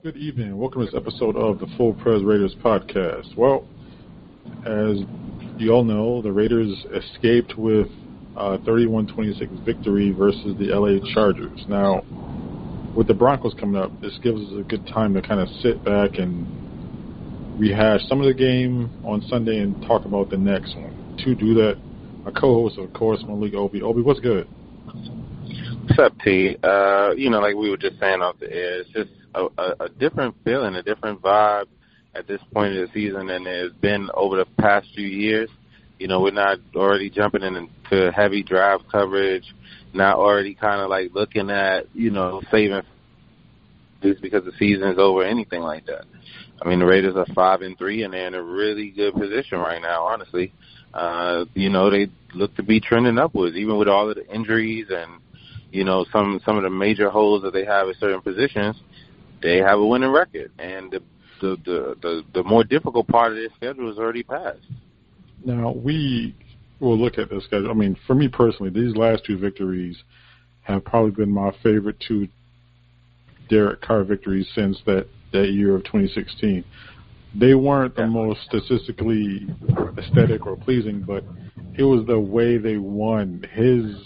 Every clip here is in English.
Good evening. Welcome to this episode of the Full Press Raiders podcast. Well, as you all know, the Raiders escaped with a 31-26 victory versus the LA Chargers. Now, with the Broncos coming up, this gives us a good time to kind of sit back and rehash some of the game on Sunday and talk about the next one. To do that, my co-host, of course, Malik Obi. Obi, what's good? What's up, T? Like we were just saying off the air, it's just a different feeling, a different vibe at this point of the season than it's been over the past few years. You know, we're not already jumping into heavy draft coverage, not already kind of like looking at, saving just because the season is over, anything like that. I mean, the Raiders are 5-3, and they're in a really good position right now, honestly. They look to be trending upwards, even with all of the injuries and, some of the major holes that they have at certain positions. They have a winning record, and the more difficult part of their schedule is already passed. Now, we will look at the schedule. I mean, for me personally, these last two victories have probably been my favorite two Derek Carr victories since that year of 2016. They weren't the most statistically aesthetic or pleasing, but it was the way they won. His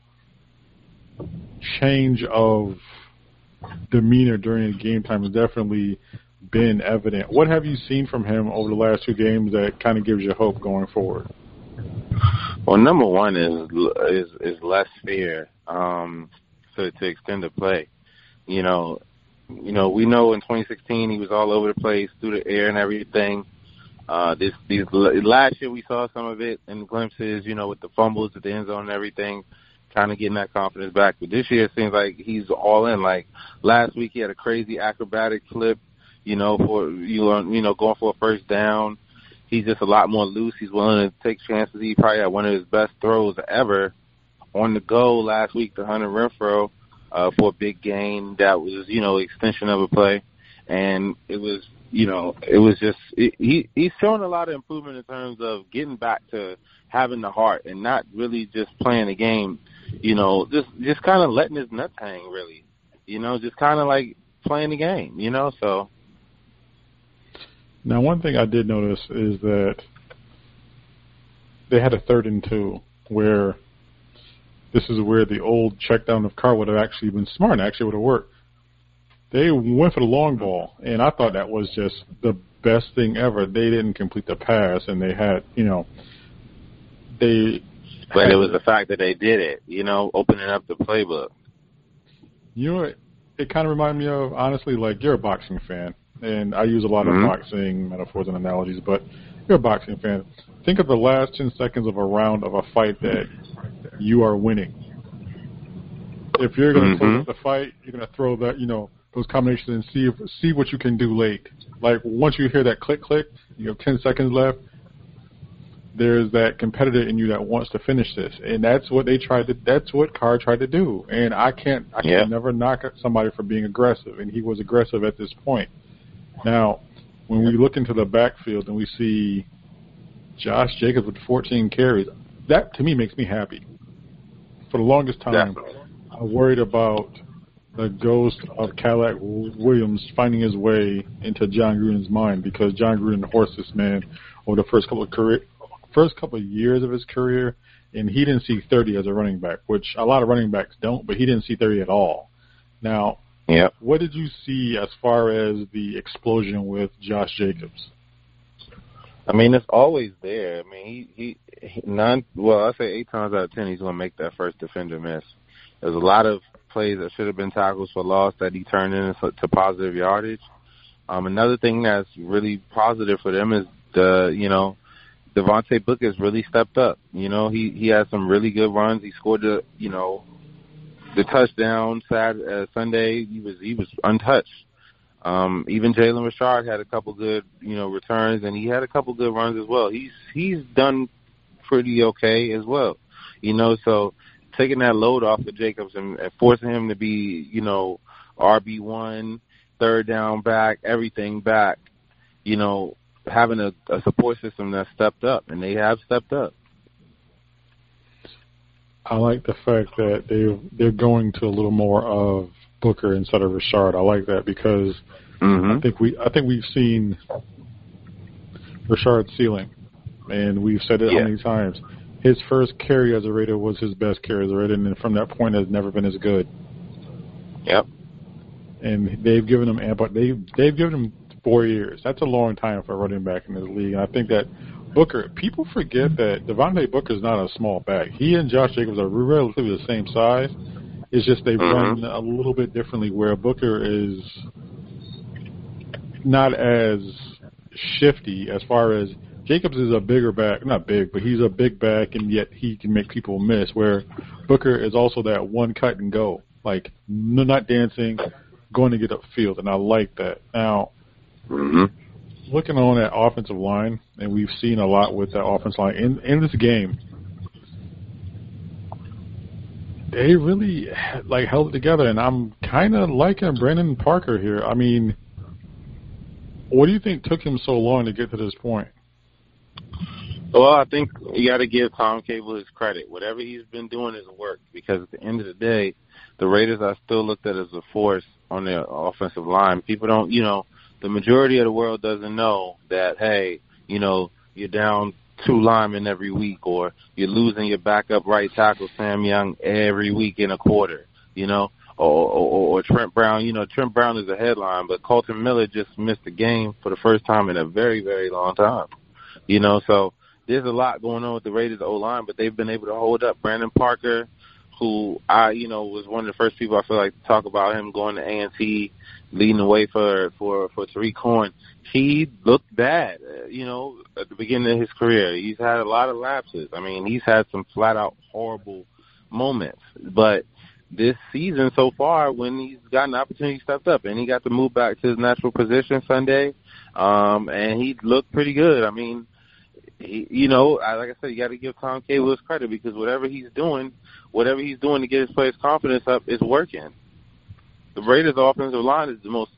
change of demeanor during the game time has definitely been evident. What have you seen from him over the last two games that kind of gives you hope going forward? Well, number one is less fear to extend the play. We know in 2016 he was all over the place through the air and everything. Last year we saw some of it in glimpses, with the fumbles at the end zone and everything, kind of getting that confidence back. But this year it seems like he's all in. Like last week he had a crazy acrobatic flip, going for a first down. He's just a lot more loose. He's willing to take chances. He probably had one of his best throws ever on the go last week to Hunter Renfrow for a big gain. That was, extension of a play. And it was, he's shown a lot of improvement in terms of getting back to having the heart and not really just playing the game, just kind of letting his nuts hang, really, just kind of like playing the game, so. Now, one thing I did notice is that they had a 3rd and 2 where this is where the old check down of Carr would have actually been smart and actually would have worked. They went for the long ball, and I thought that was just the best thing ever. They didn't complete the pass, and they had, But it was the fact that they did it, opening up the playbook. It kind of reminded me of, honestly, like you're a boxing fan. And I use a lot of boxing metaphors and analogies, but you're a boxing fan. Think of the last 10 seconds of a round of a fight that you are winning. If you're going to close up the fight, you're going to throw that, those combinations and see what you can do late. Like once you hear that click, you have 10 seconds left. There's that competitor in you that wants to finish this, and that's what that's what Carr tried to do. And I can never knock at somebody for being aggressive, and he was aggressive at this point. Now, when we look into the backfield and we see Josh Jacobs with 14 carries, that to me makes me happy. For the longest time, I worried about the ghost of Cadillac Williams finding his way into John Gruden's mind, because John Gruden horsed this man over the first couple of years of his career, and he didn't see 30 as a running back, which a lot of running backs don't, but he didn't see 30 at all. Now, what did you see as far as the explosion with Josh Jacobs? I mean, it's always there. I mean, I say 8 times out of 10 he's going to make that first defender miss. There's a lot of plays that should have been tackles for loss that he turned into positive yardage. Another thing that's really positive for them is Devontae Booker has really stepped up. He had some really good runs. He scored the touchdown Sunday. He was untouched. Even Jalen Richard had a couple good, returns, and he had a couple good runs as well. He's done pretty okay as well. So taking that load off of Jacobs and forcing him to be, RB1, third down back, everything back, having a support system that stepped up, and they have stepped up. I like the fact that they're going to a little more of Booker instead of Richard. I like that because Mm-hmm. I think we've seen Rashard's ceiling, and we've said it how many times. His first carry as a Raider was his best carry as a Raider, and from that point has never been as good. Yep. And they've given him they've given him 4 years. That's a long time for a running back in this league. And I think that Booker, people forget that Devontae Booker is not a small back. He and Josh Jacobs are relatively the same size. It's just they run a little bit differently, where Booker is not as shifty as far as Jacobs is a bigger back, not big, but he's a big back, and yet he can make people miss, where Booker is also that one cut and go, like not dancing, going to get upfield, and I like that. Now, looking on that offensive line, and we've seen a lot with that offensive line in this game, they really held it together, and I'm kind of liking Brandon Parker here. I mean, what do you think took him so long to get to this point? Well, I think you got to give Tom Cable his credit. Whatever he's been doing has worked, because at the end of the day, the Raiders are still looked at as a force on their offensive line. People don't, the majority of the world doesn't know that, hey, you're down 2 linemen every week, or you're losing your backup right tackle, Sam Young, every week in a quarter, or Trent Brown. Trent Brown is a headline, but Colton Miller just missed the game for the first time in a very, very long time. So there's a lot going on with the Raiders O-line, but they've been able to hold up. Brandon Parker, who was one of the first people I feel like to talk about him going to A&T, leading the way for Tariq Cohen. He looked bad, at the beginning of his career. He's had a lot of lapses. I mean, he's had some flat-out horrible moments. But this season so far, when he's gotten the opportunity, he stepped up, and he got to move back to his natural position Sunday, and he looked pretty good. I mean, like I said, you got to give Tom Cable his credit, because whatever he's doing to get his players' confidence up is working. The Raiders' offensive line is the most,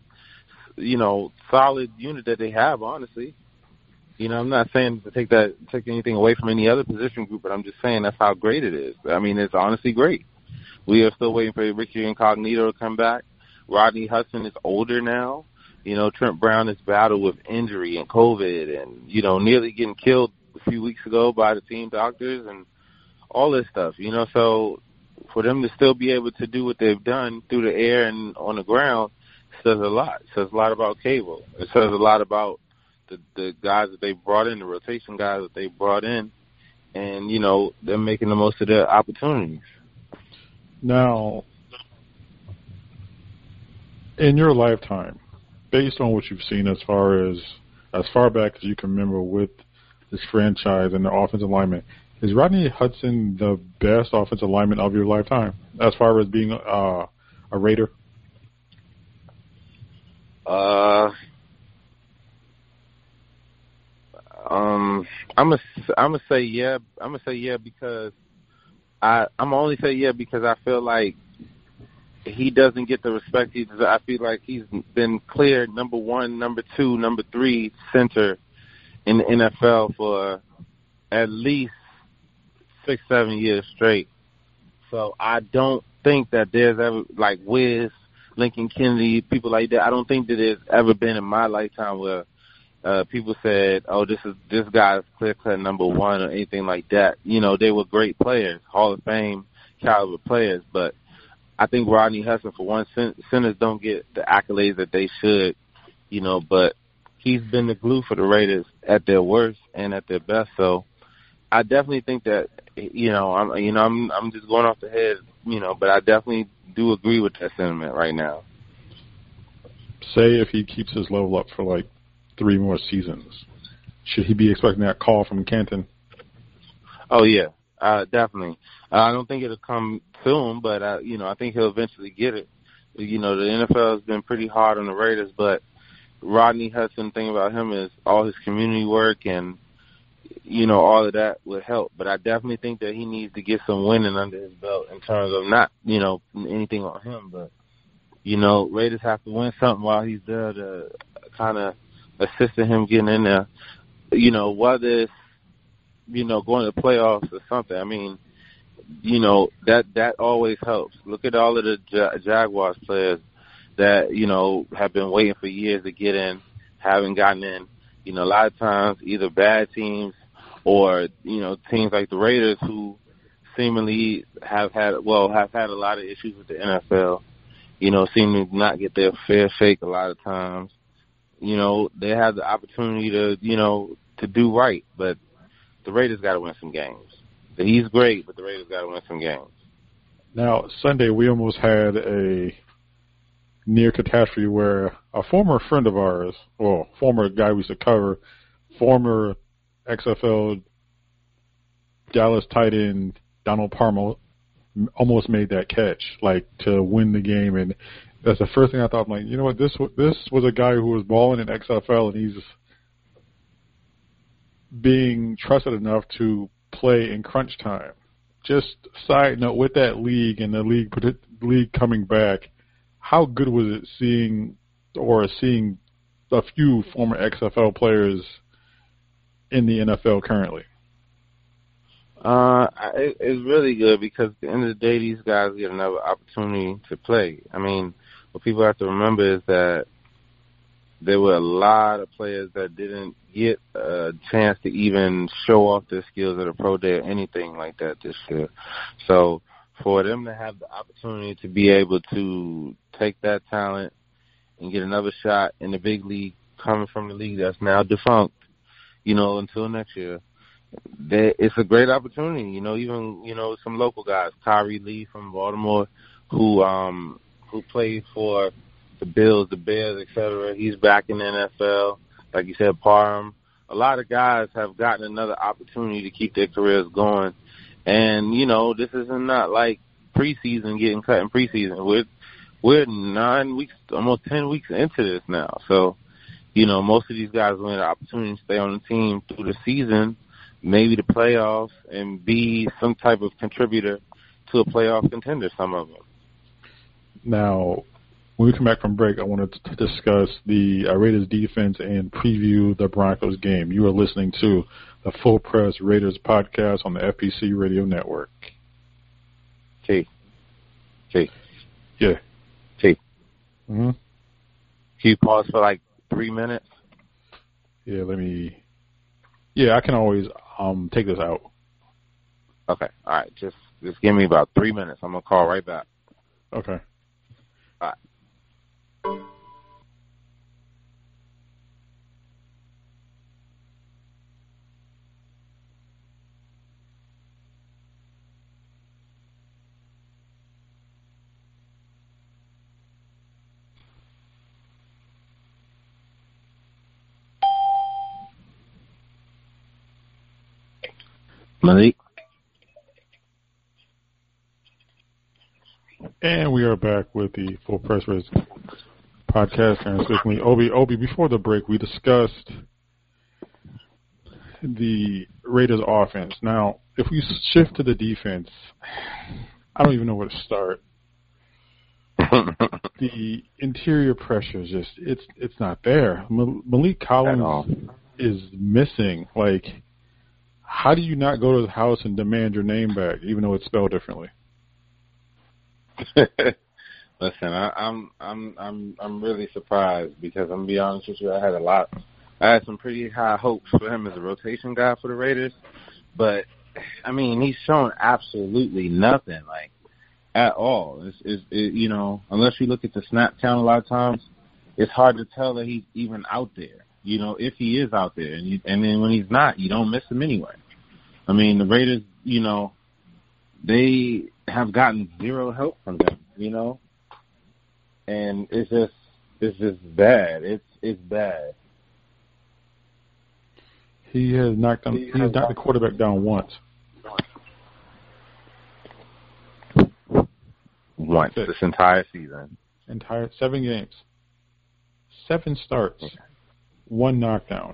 solid unit that they have, honestly. I'm not saying to take anything away from any other position group, but I'm just saying that's how great it is. I mean, it's honestly great. We are still waiting for Richie Incognito to come back. Rodney Hudson is older now. Trent Brown has battled with injury and COVID and, nearly getting killed a few weeks ago by the team doctors and all this stuff, So for them to still be able to do what they've done through the air and on the ground says a lot. It says a lot about Cable. It says a lot about the guys that they brought in, the rotation guys that they brought in, and, they're making the most of their opportunities. Now, in your lifetime, based on what you've seen as far back as you can remember with this franchise and the offensive lineman, is Rodney Hudson the best offensive lineman of your lifetime as far as being a Raider? I'm gonna say yeah. I'm gonna say yeah because I'm only say yeah because I feel like he doesn't get the respect he deserves. I feel like he's been cleared number 1, number 2, number 3 center in the NFL for at least 6-7 years straight. So I don't think that there's ever, like Wiz, Lincoln Kennedy, people like that, I don't think that there's ever been in my lifetime where people said, oh, this guy's clear-cut number 1 or anything like that. They were great players, Hall of Fame caliber players, but I think Rodney Hudson, for one, centers don't get the accolades that they should, but he's been the glue for the Raiders at their worst and at their best. So I definitely think that, I'm just going off the head, but I definitely do agree with that sentiment right now. Say if he keeps his level up for like 3 more seasons, should he be expecting that call from Canton? Oh, yeah, definitely. I don't think it'll come soon, but, I think he'll eventually get it. The NFL has been pretty hard on the Raiders, but Rodney Hudson, thing about him is all his community work and, all of that would help. But I definitely think that he needs to get some winning under his belt in terms of not, anything on him, but, Raiders have to win something while he's there to kind of assist in him getting in there, whether it's, going to the playoffs or something. I mean, that always helps. Look at all of the Jaguars players. that, have been waiting for years to get in, haven't gotten in. A lot of times either bad teams or, teams like the Raiders who seemingly have had a lot of issues with the NFL, seem to not get their fair shake a lot of times. They have the opportunity to do right, but the Raiders got to win some games. He's great, but the Raiders got to win some games. Now, Sunday, we almost had a near catastrophe where a former friend of ours, former guy we used to cover, former XFL Dallas tight end Donald Parma almost made that catch, to win the game. And that's the first thing I thought. I'm like, you know what? This was a guy who was balling in XFL, and he's being trusted enough to play in crunch time. Just side note, with that league and the league coming back, how good was it seeing a few former XFL players in the NFL currently? It's really good because at the end of the day, these guys get another opportunity to play. I mean, what people have to remember is that there were a lot of players that didn't get a chance to even show off their skills at a pro day or anything like that this year. So for them to have the opportunity to be able to take that talent and get another shot in the big league coming from the league that's now defunct, until next year, it's a great opportunity. Even some local guys, Kyrie Lee from Baltimore, who played for the Bills, the Bears, etc. He's back in the NFL. Like you said, Parham. A lot of guys have gotten another opportunity to keep their careers going. And, this is not like preseason, getting cut in preseason. We're 9 weeks, almost 10 weeks into this now. So, most of these guys will have the opportunity to stay on the team through the season, maybe the playoffs, and be some type of contributor to a playoff contender, some of them. Now, when we come back from break, I wanted to discuss the Raiders defense and preview the Broncos game. You are listening to the Full Press Raiders podcast on the FPC Radio Network. T. Yeah. T. Mm-hmm. Can you pause for 3 minutes? Yeah, I can always take this out. Okay. All right. Just give me about 3 minutes. I'm going to call right back. Okay. All right. Malik. And we are back with the Full Press Raiders podcast. And speaking Obi, before the break, we discussed the Raiders offense. Now, if we shift to the defense, I don't even know where to start. The interior pressure is just, it's not there. Malik Collins is missing. How do you not go to the house and demand your name back, even though it's spelled differently? Listen, I'm really surprised because I'm gonna be honest with you, I had some pretty high hopes for him as a rotation guy for the Raiders, but I mean he's shown absolutely nothing at all. Unless you look at the snap count a lot of times, it's hard to tell that he's even out there. If he is out there, and then when he's not, you don't miss him anyway. I mean, the Raiders, they have gotten zero help from him, and it's just bad. It's bad. He has knocked the quarterback down once. Once this entire season. 7 games. 7 starts. Okay. 1 knockdown.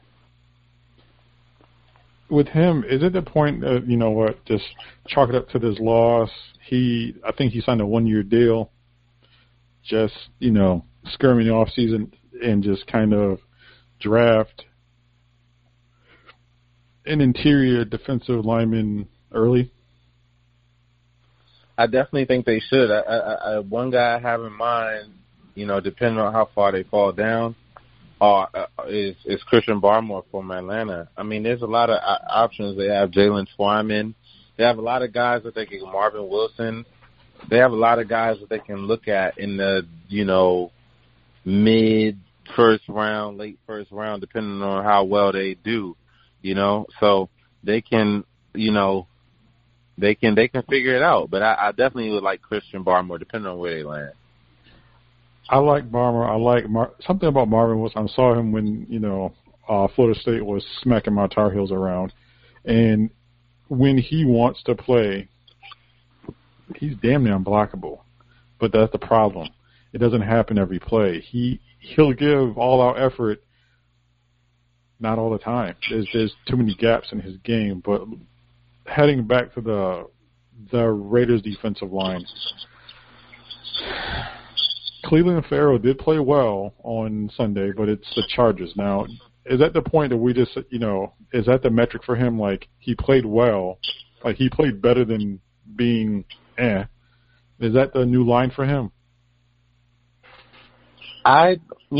With him, is it the point that, just chalk it up to this loss? I think he signed a 1-year deal. Just, skirming the off season and just kind of draft an interior defensive lineman early. I definitely think they should. One guy I have in mind depending on how far they fall down, is Christian Barmore from Atlanta. I mean, there's a lot of options. They have Jalen Twyman. They have a lot of guys that they can, Marvin Wilson. They have a lot of guys that they can look at in the, mid first round, late first round, depending on how well they do, so they can, they can figure it out. But I definitely would like Christian Barmore, depending on where they land. I like Barmore. I like something about Marvin Wilson. I saw him when, Florida State was smacking my Tar Heels around. And when he wants to play, he's damn near unblockable. But that's the problem. It doesn't happen every play. He'll give all-out effort, not all the time. There's too many gaps in his game. But heading back to the Raiders' defensive line, Cleveland Farrell did play well on Sunday, but it's the Chargers. Now, is that the point that we just, is that the metric for him? Like, he played well, like he played better than being Is that the new line for him? I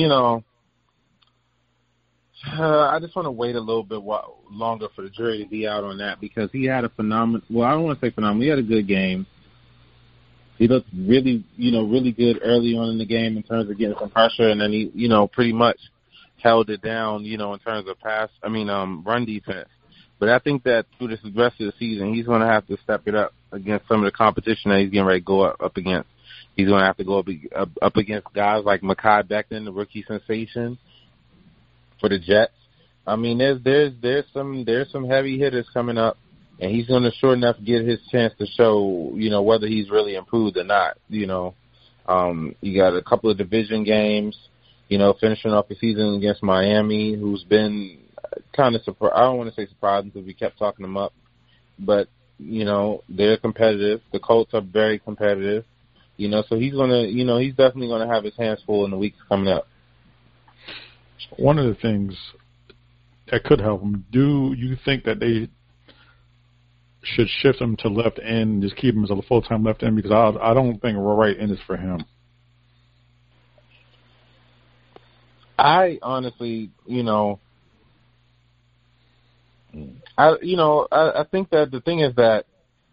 just want to wait a little bit longer for the jury to be out on that, because he had a phenomenal, well, I don't want to say phenomenal, he had a good game. He looked really, really good early on in the game in terms of getting some pressure, and then he, pretty much held it down, in terms of run defense. But I think that through this rest of the season, he's going to have to step it up against some of the competition that he's getting ready to go up against. He's going to have to go up against guys like Mekhi Becton, the rookie sensation for the Jets. I mean, there's some heavy hitters coming up, and he's going to sure enough get his chance to show, whether he's really improved or not. You got a couple of division games, finishing off the season against Miami, who's been kind of I don't want to say surprising because we kept talking them up, but they're competitive. The Colts are very competitive. So he's he's definitely gonna have his hands full in the weeks coming up. One of the things that could help him, do you think that they should shift him to left end and just keep him as a full-time left end? Because I don't think right end is for him. I honestly, I think that the thing is that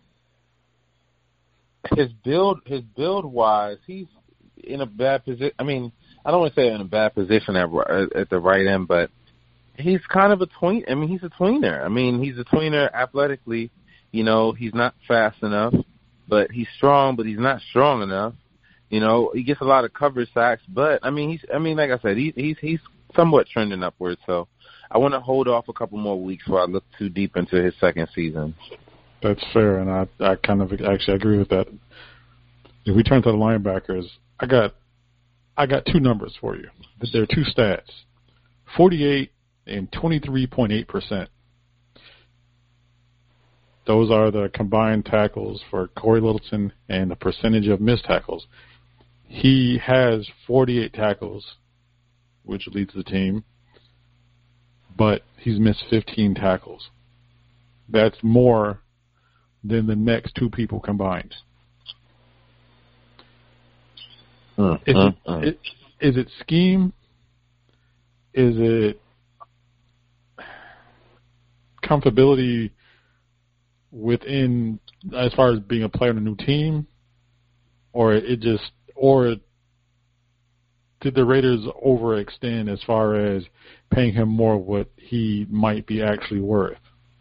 his build wise, he's in a bad position. I mean, I don't want to say in a bad position at the right end, but he's kind of a tween. I mean, he's a tweener. I mean, he's a tweener athletically. He's not fast enough, but he's strong, but he's not strong enough. He gets a lot of coverage sacks, but like I said, he's somewhat trending upwards. So I want to hold off a couple more weeks before I look too deep into his second season. That's fair, and I kind of actually agree with that. If we turn to the linebackers, I got two numbers for you. There are two stats: 48 and 23.8%. Those are the combined tackles for Corey Littleton and the percentage of missed tackles. He has 48 tackles, which leads the team, but he's missed 15 tackles. That's more than the next two people combined. Is it scheme? Is it comfortability within, as far as being a player on a new team, or did the Raiders overextend as far as paying him more what he might be actually worth?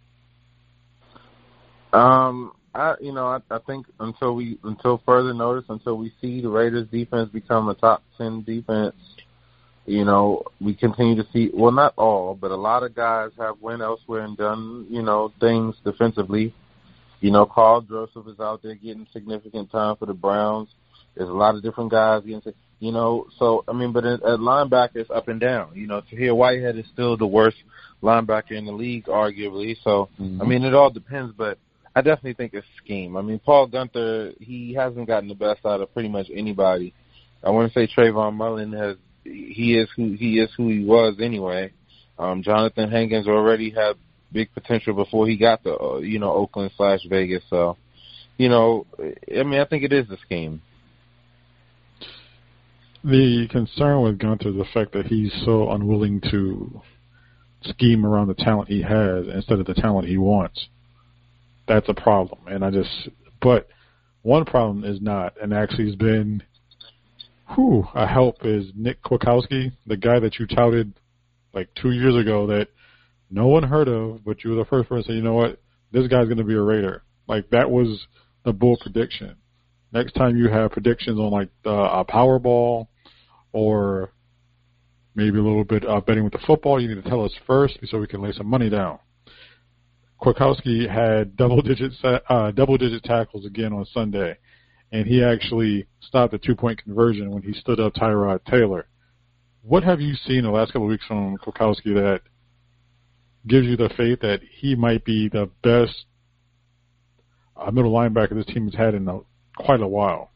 I think until further notice, until we see the Raiders defense become a top 10 defense, we continue to see, well, not all, but a lot of guys have went elsewhere and done, things defensively. Carl Joseph is out there getting significant time for the Browns. There's a lot of different guys getting, but at linebacker, it's up and down. Tahir Whitehead is still the worst linebacker in the league, arguably. So, it all depends, but I definitely think it's scheme. Paul Guenther, he hasn't gotten the best out of pretty much anybody. I want to say Trayvon Mullen he is who he was anyway. Jonathan Hankins already had big potential before he got to Oakland/Vegas. So, I think it is a scheme. The concern with Gunther is the fact that he's so unwilling to scheme around the talent he has instead of the talent he wants. That's a problem. But one problem is not, and actually has been a help, is Nick Kwiatkowski, the guy that you touted like 2 years ago that no one heard of, but you were the first person to say, you know what, this guy's going to be a Raider. Like, that was the bull prediction. Next time you have predictions on like a Powerball or maybe a little bit betting with the football, you need to tell us first so we can lay some money down. Kwiatkowski had double-digit tackles again on Sunday, and he actually stopped a 2-point conversion when he stood up Tyrod Taylor. What have you seen the last couple of weeks from Kwiatkowski that gives you the faith that he might be the best middle linebacker this team has had in quite a while?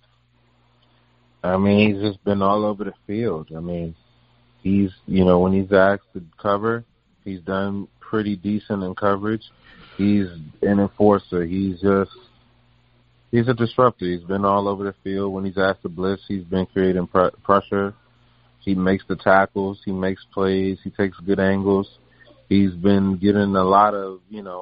I mean, he's just been all over the field. I mean, he's, when he's asked to cover, he's done pretty decent in coverage. He's an enforcer. He's a disruptor. He's been all over the field. When he's asked to blitz, he's been creating pressure. He makes the tackles. He makes plays. He takes good angles. He's been getting a lot of,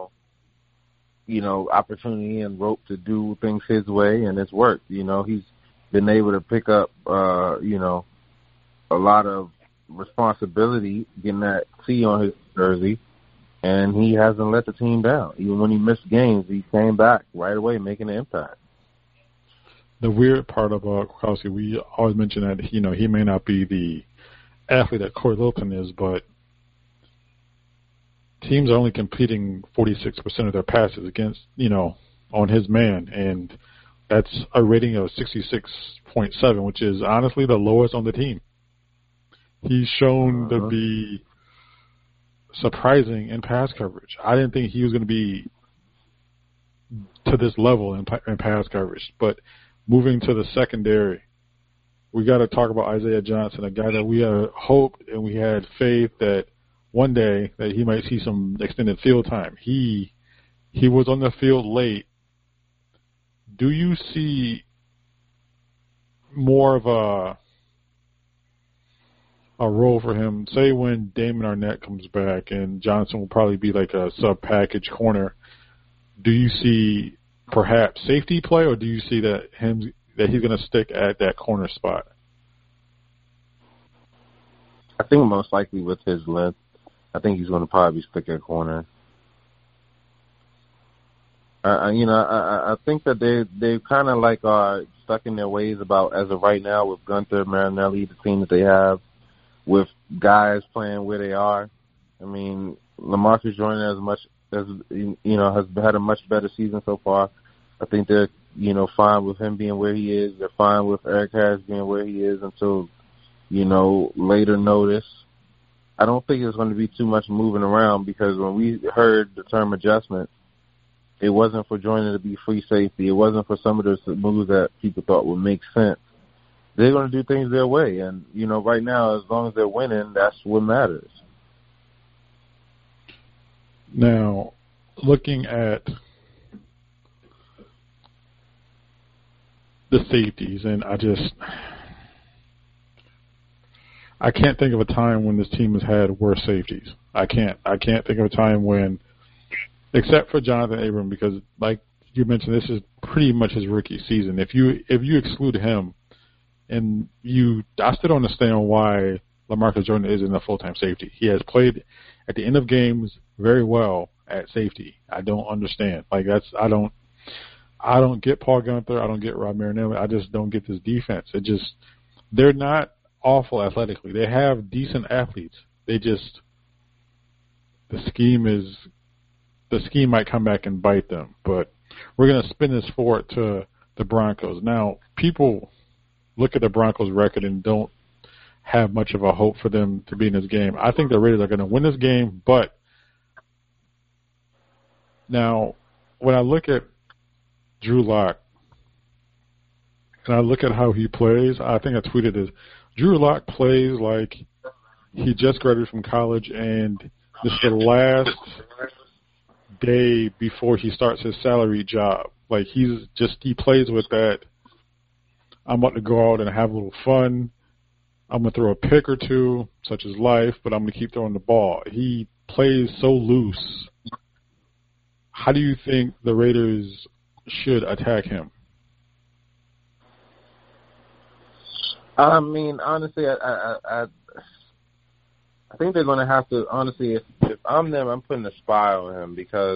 opportunity and rope to do things his way, and it's worked. He's been able to pick up, a lot of responsibility getting that C on his jersey, and he hasn't let the team down. Even when he missed games, he came back right away, making an impact. The weird part about Kwiatkowski, we always mention that, he may not be the athlete that Corey Littleton is, but teams are only completing 46% of their passes against, on his man, and that's a rating of 66.7, which is honestly the lowest on the team. He's shown to be surprising in pass coverage. I didn't think he was going to be to this level in pass coverage, but moving to the secondary, we got to talk about Isaiah Johnson, a guy that we had hoped and we had faith that one day that he might see some extended field time. He was on the field late. Do you see more of a role for him, say when Damon Arnett comes back and Johnson will probably be like a sub-package corner? Do you see perhaps safety play, or do you see that he's going to stick at that corner spot? I think most likely with his length, I think he's going to probably stick at corner. I think that they kind of like are stuck in their ways about, as of right now, with Gunther, Marinelli, the team that they have, with guys playing where they are. I mean, LaMarcus Joyner has had a much better season so far. I think they're, fine with him being where he is. They're fine with Eric Harris being where he is until, later notice. I don't think there's going to be too much moving around, because when we heard the term adjustment, it wasn't for Joyner to be free safety. It wasn't for some of the moves that people thought would make sense. They're going to do things their way. And, right now, as long as they're winning, that's what matters. Now, looking at the safeties, and I can't think of a time when this team has had worse safeties. I can't think of a time when, except for Jonathan Abram, because like you mentioned, this is pretty much his rookie season. If you exclude him, and I still don't understand why LaMarcus Joyner isn't a full-time safety. He has played at the end of games very well at safety. I don't understand. I don't get Paul Gunther. I don't get Rob Marinelli. I just don't get this defense. They're not awful athletically. They have decent athletes. The scheme might come back and bite them. But we're going to spin this forward to the Broncos. Now, people look at the Broncos' record and don't have much of a hope for them to be in this game. I think the Raiders are going to win this game, but now when I look at Drew Lock and I look at how he plays, I think I tweeted this. Drew Lock plays like he just graduated from college and this is the last day before he starts his salary job. Like he plays with that I'm about to go out and have a little fun. I'm going to throw a pick or two, such as life, but I'm going to keep throwing the ball. He plays so loose. How do you think the Raiders should attack him? I mean, honestly, I think they're going to have to, honestly, if I'm them, I'm putting a spy on him because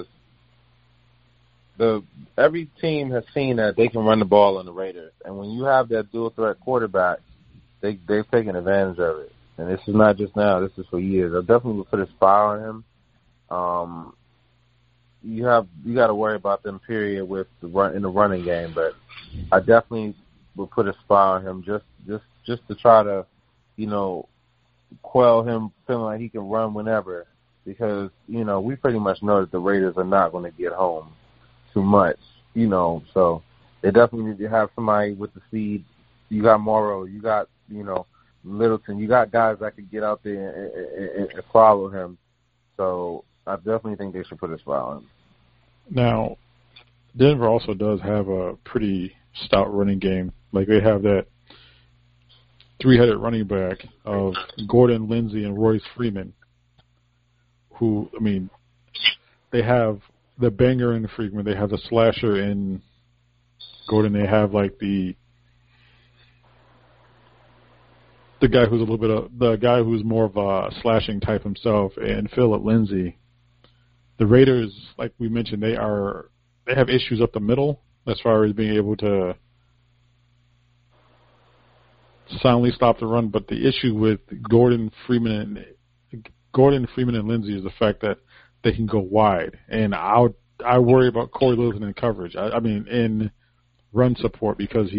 every team has seen that they can run the ball on the Raiders. And when you have that dual-threat quarterback, they've taken advantage of it. And this is not just now. This is for years. I definitely would put a spy on him. You got to worry about them, period, with in the running game. But I definitely would put a spy on him just to try to, quell him feeling like he can run whenever. Because, we pretty much know that the Raiders are not going to get home too much, So they definitely need to have somebody with the speed. You got Morrow. You got, Littleton. You got guys that could get out there and follow him. So I definitely think they should put a spy on him. Now, Denver also does have a pretty stout running game. Like they have that three-headed running back of Gordon, Lindsey, and Royce Freeman, who, I mean, they have the banger in Freeman. They have the slasher in Gordon. They have like the guy who's the guy who's more of a slashing type himself, and Phillip Lindsay. The Raiders, like we mentioned, they have issues up the middle as far as being able to soundly stop the run. But the issue with Gordon, Freeman, and Lindsay is the fact that they can go wide, and I worry about Corey Littleton in coverage. I mean, in run support because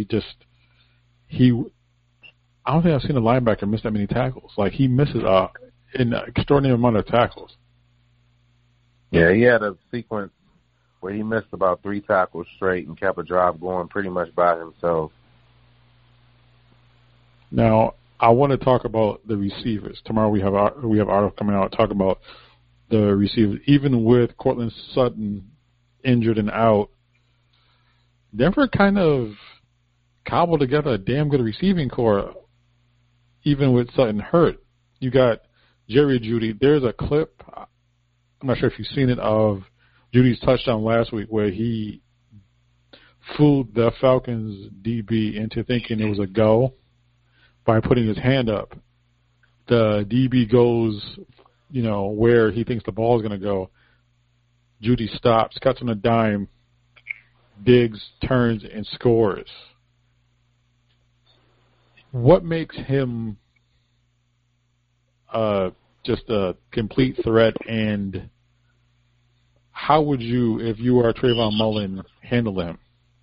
I don't think I've seen a linebacker miss that many tackles. Like he misses an extraordinary amount of tackles. Yeah, he had a sequence where he missed about 3 tackles straight and kept a drive going pretty much by himself. Now, I want to talk about the receivers. Tomorrow we have article coming out talking about the receivers. Even with Cortland Sutton injured and out, Denver kind of cobbled together a damn good receiving core, even with Sutton hurt. You got Jerry Jeudy. There's a clip, I'm not sure if you've seen it, of Judy's touchdown last week where he fooled the Falcons DB into thinking it was a go by putting his hand up. The DB goes, where he thinks the ball is going to go. Jeudy stops, cuts on a dime, digs, turns, and scores. What makes him just a complete threat, and how would you, if you are Trayvon Mullen, handle him?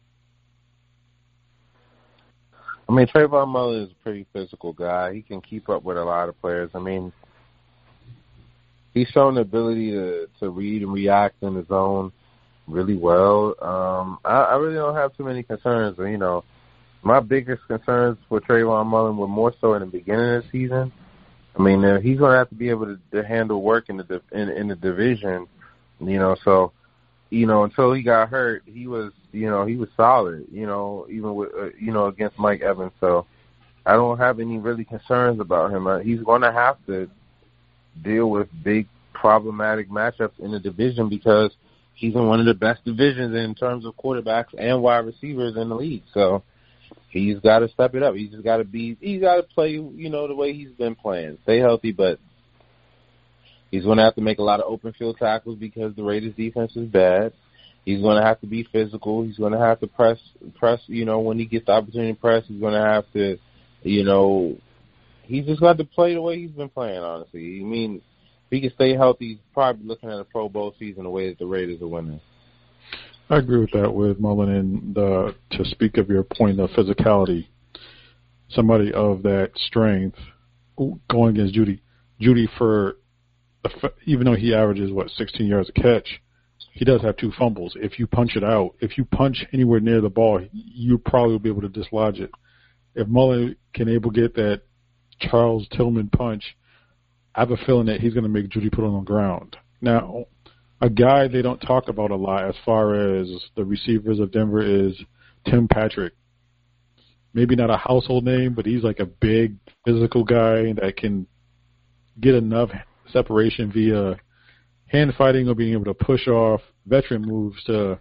I mean, Trayvon Mullen is a pretty physical guy. He can keep up with a lot of players. I mean, he's shown the ability to read and react in his zone really well. I really don't have too many concerns. My biggest concerns for Trayvon Mullen were more so in the beginning of the season. I mean, he's going to have to be able to handle work in the division, So, until he got hurt, he was solid. Even with against Mike Evans. So, I don't have any really concerns about him. He's going to have to deal with big problematic matchups in the division because he's in one of the best divisions in terms of quarterbacks and wide receivers in the league. So. He's got to step it up. He's got to play, the way he's been playing. Stay healthy, but he's going to have to make a lot of open field tackles because the Raiders' defense is bad. He's going to have to be physical. He's going to have to press, when he gets the opportunity to press, he's going to have to, he's just got to play the way he's been playing, honestly. I mean, if he can stay healthy, he's probably looking at a Pro Bowl season the way that the Raiders are winning. I agree with that with Mullen, and to speak of your point of physicality, somebody of that strength going against Jeudy. Jeudy, even though he averages 16 yards a catch, he does have 2 fumbles. If you punch it out, if you punch anywhere near the ball, you probably will be able to dislodge it. If Mullen can get that Charles Tillman punch, I have a feeling that he's going to make Jeudy put it on the ground. Now, a guy they don't talk about a lot as far as the receivers of Denver is Tim Patrick. maybe not a household name, but he's like a big physical guy that can get enough separation via hand fighting or being able to push off veteran moves to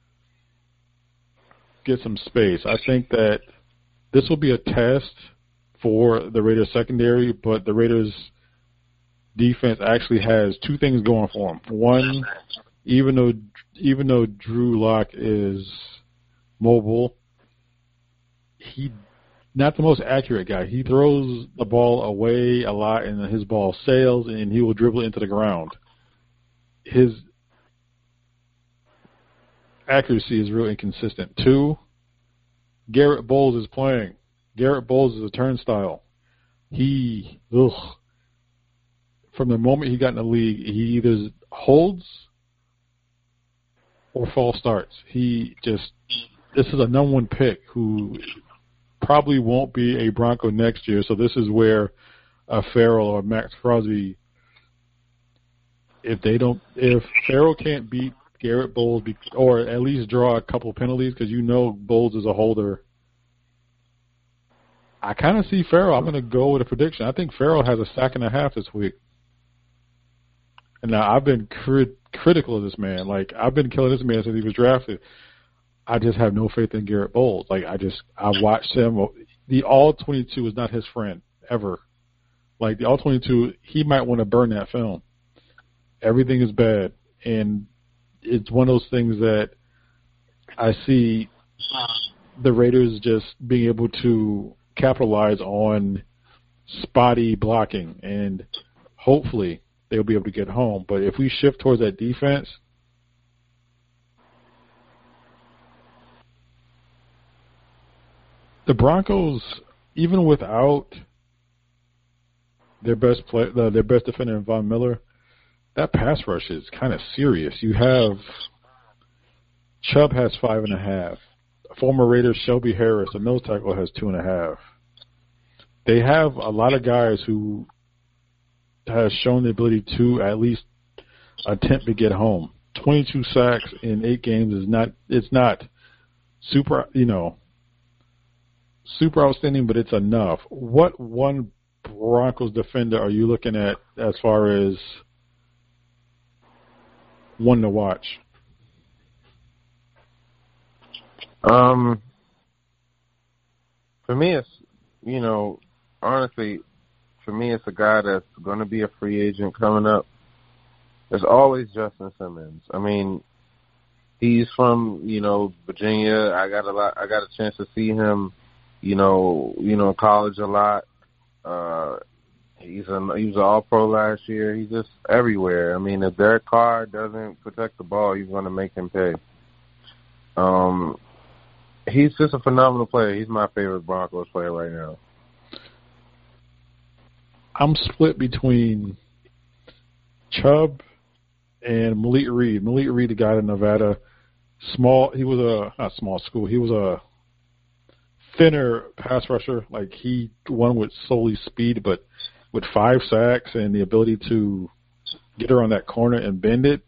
get some space. I think that this will be a test for the Raiders secondary, but the Raiders defense actually has two things going for them. One, even though Drew Lock is mobile, he not the most accurate guy. He throws the ball away a lot, and his ball sails, and he will dribble into the ground. His accuracy is real inconsistent. Two, Garrett Bowles is playing. Garrett Bowles is a turnstile. From the moment he got in the league, he either holds or false starts. This is a number one pick who probably won't be a Bronco next year, so this is where a Farrell or Max Crosby, if Farrell can't beat Garrett Bowles or at least draw a couple penalties, because Bowles is a holder, I kind of see Farrell. I'm going to go with a prediction. I think Farrell has a sack and a half this week. And now I've been critical of this man. Like, I've been killing this man since he was drafted. I just have no faith in Garrett Bowles. Like, I watched him. The All-22 is not his friend, ever. Like, the All-22, he might want to burn that film. Everything is bad. And it's one of those things that I see the Raiders just being able to capitalize on spotty blocking, and hopefully they'll be able to get home. But if we shift towards that defense, the Broncos, even without their best defender, Von Miller, that pass rush is kind of serious. You have Chubb has 5.5. Former Raider Shelby Harris, a nose tackle, has 2.5. They have a lot of guys who has shown the ability to at least attempt to get home. 22 sacks in 8 games is not super, super outstanding, but it's enough. What one Broncos defender are you looking at as far as one to watch? For me, it's, honestly, for me, it's a guy that's going to be a free agent coming up. There's always Justin Simmons. I mean, he's from, Virginia. I got a chance to see him, in college a lot. He was an All-Pro last year. He's just everywhere. I mean, if Derek Carr doesn't protect the ball, he's going to make him pay. He's just a phenomenal player. He's my favorite Broncos player right now. I'm split between Chubb and Malik Reed. Malik Reed, the guy in Nevada, he was not small school. He was a thinner pass rusher. Like, he won with solely speed, but with 5 sacks and the ability to get around that corner and bend it,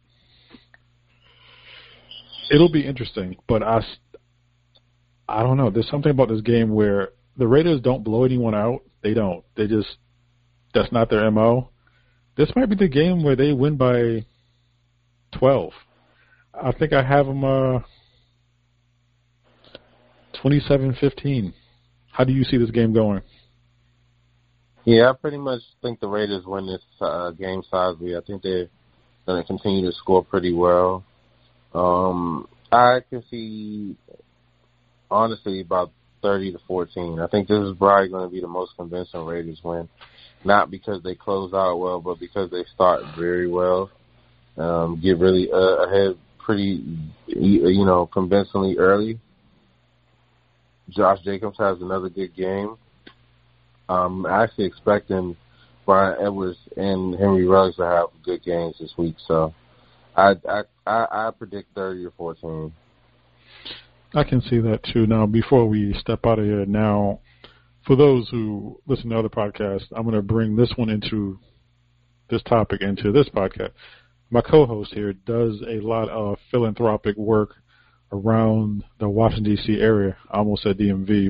it'll be interesting. But I don't know. There's something about this game where the Raiders don't blow anyone out. They don't. That's not their MO. This might be the game where they win by 12. I think I have them 27-15. How do you see this game going? Yeah, I pretty much think the Raiders win this game sizably. I think they're going to continue to score pretty well. I can see, honestly, about 30-14. I think this is probably going to be the most convincing Raiders win. Not because they close out well, but because they start very well. Get really ahead pretty, convincingly early. Josh Jacobs has another good game. I'm actually expecting Brian Edwards and Henry Ruggs to have good games this week. So I predict 30 or 14. I can see that too. Now, before we step out of here, now, for those who listen to other podcasts, I'm going to bring this topic into this podcast. My co-host here does a lot of philanthropic work around the Washington, D.C. area. I almost said DMV, but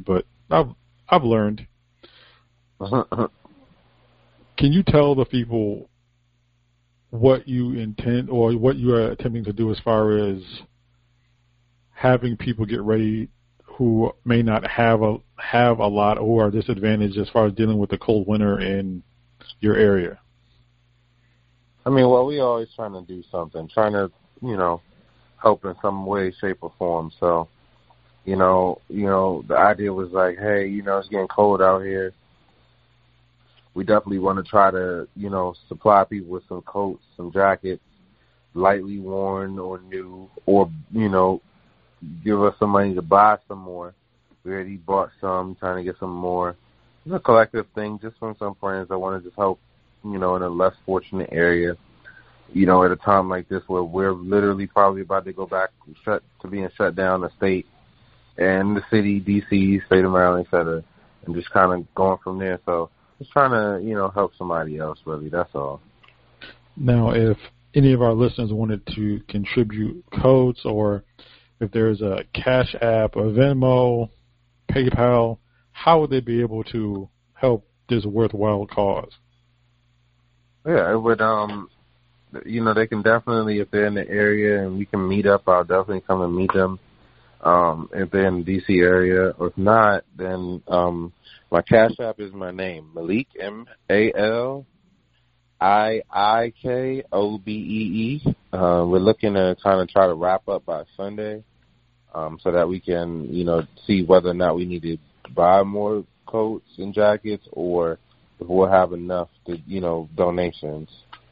I've learned. Can you tell the people what you intend or what you are attempting to do as far as having people get ready who may not have a lot or are disadvantaged as far as dealing with the cold winter in your area? I mean, well, we always trying to do something, trying to, help in some way, shape, or form. So, the idea was like, hey, it's getting cold out here. We definitely want to try to, supply people with some coats, some jackets, lightly worn or new, or, give us some money to buy some more. We already bought some, trying to get some more. It's a collective thing just from some friends that want to just help, in a less fortunate area, at a time like this where we're literally probably about to go back to being shut down, the state and the city, D.C., state of Maryland, et cetera, and just kind of going from there. So just trying to, help somebody else, really. That's all. Now, if any of our listeners wanted to contribute codes, or if there's a Cash App, a Venmo, PayPal, how would they be able to help this worthwhile cause? Yeah, it would, they can definitely, if they're in the area and we can meet up, I'll definitely come and meet them. If they're in the D.C. area, or if not, then my Cash App is my name, Malik, MALIIKOBEE. We're looking to kind of try to wrap up by Sunday, so that we can, see whether or not we need to buy more coats and jackets, or if we'll have enough to, donations.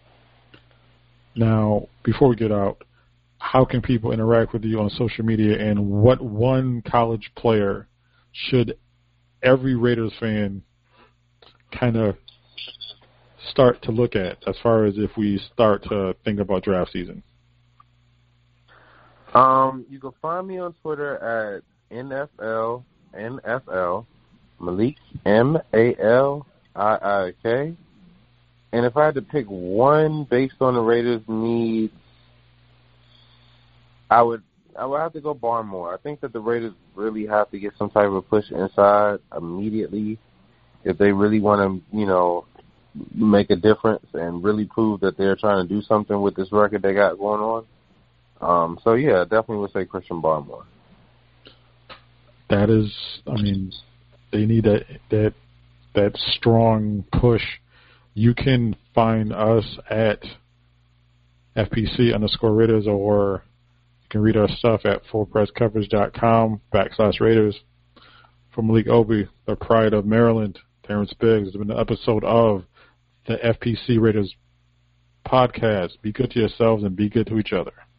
Now, before we get out, how can people interact with you on social media, and what one college player should every Raiders fan kind of start to look at as far as if we start to think about draft season? You can find me on Twitter at NFL, Malik, MALIIK. And if I had to pick one based on the Raiders' needs, I would have to go Barmore. I think that the Raiders really have to get some type of push inside immediately if they really want to, make a difference and really prove that they're trying to do something with this record they got going on. So, yeah, I definitely would say Christian Barmore. That is, they need that strong push. You can find us at FPC_Raiders, or you can read our stuff at fullpresscoverage.com/Raiders. For Malik Obi, the pride of Maryland, Terrence Biggs, it's been an episode of the FPC Raiders podcast. Be good to yourselves and be good to each other.